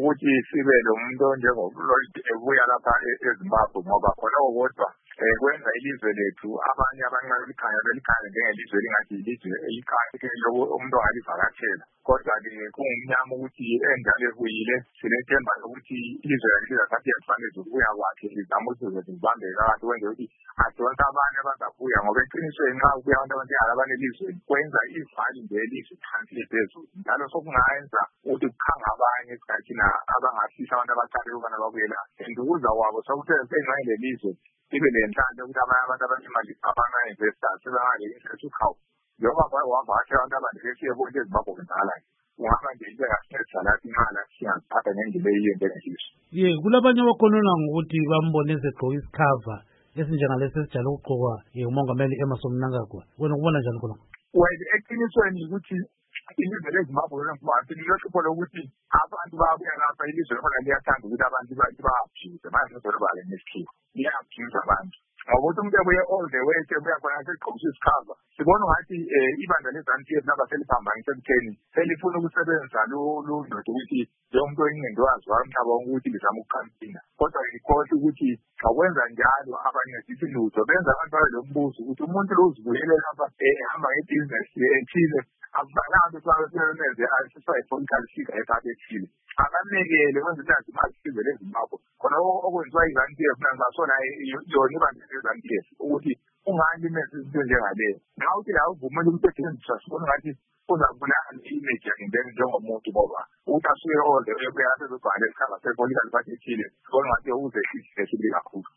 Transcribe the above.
ukuthi sibe lo muntu onjengoLloyd ebuya lapha eZimbabwe ngoba khona okodwa kwenza ilizwe lethu abanye abancane belikhanya njengelizwe elingathi ilizwe eliqhakele umuntu ongalivakashela kodwa-ke kungumnyama ukuthi enjalo ebuyile silethemba lokuthi ilizwe lakhe lizathatha izifanele zokubuya kwakhe lizama ukuthi zibambeke kahle kwenzela ukuthi adonse abanye abazabuya ngoba eqinisweni nxa kubuya abantu abanjengala abanelizweni kwenza ivali nje elizwe phansi liphezulu njalo sokungayenza ukuthi kukhanga abanye esikhathini abangafisa abantu abaqale ukubana babuyela and ukuza kwabo sokuthe lelizwe ibe lenhlanhla ukuthi abanye abantu abanemali abama-investors sebangale-interest hawu njengoba kwake wavakasha abantu abanje siyebona eZimbabwe ngala ungaba nje into engasincedisa lathi imali singaziphatha ngendlela eyiyo ye kulabanye abakhuluma ngokuthi bambone esegqoke isikhava esinjengalesi esijayele ukugqokwa umongameli Emmerson Mnangagwa wena ukubona njani khona well eqinisweni ukuthi ilizwe leZimbabwe lilohlupho lokuthi abantu babuya lapha ilizwe khona liyathanda ukuthi abantu babhize manje ngizolibale nesikhiwa liyabhiza abantu ngoba ukuthi umuntu ebuye all the way sebuya khona segqokisa isikhava sibona ngathi ibandla le-ZANU-PF naba seliphambanisa ekutheni selifuna ukusebenzisa ndoda ukuthi njengomuntu oyingcindwazi wamhlaba ukuthi lizama ukuqamphina kodwa likhohle ukuthi ngakwenza njalo abanye sithi lutho benza abantu babe lombuzo ukuthi umuntu lo uzibuyele lapha ehamba ngebhizinesi ethile akubalanga ukuthi babenze asisipolitical figure ephakathi ethile akamekele kwenza ukuthi imali isizwe leZimbabwe khona okwenziwa i-ZANU-PF nangasona yona ibandla le-ZANU-PF ukuthi ungani imesi into njengaleyo nawe uthi la uvumele ukuthi etshenziswa sibona ngathi uzakubulala i-image yakhe njengomuntu ngoba ukuthi asuke all the way kuya asezobhala isikhava sepolitical party ethile sibona ngathi uzehlise kakhulu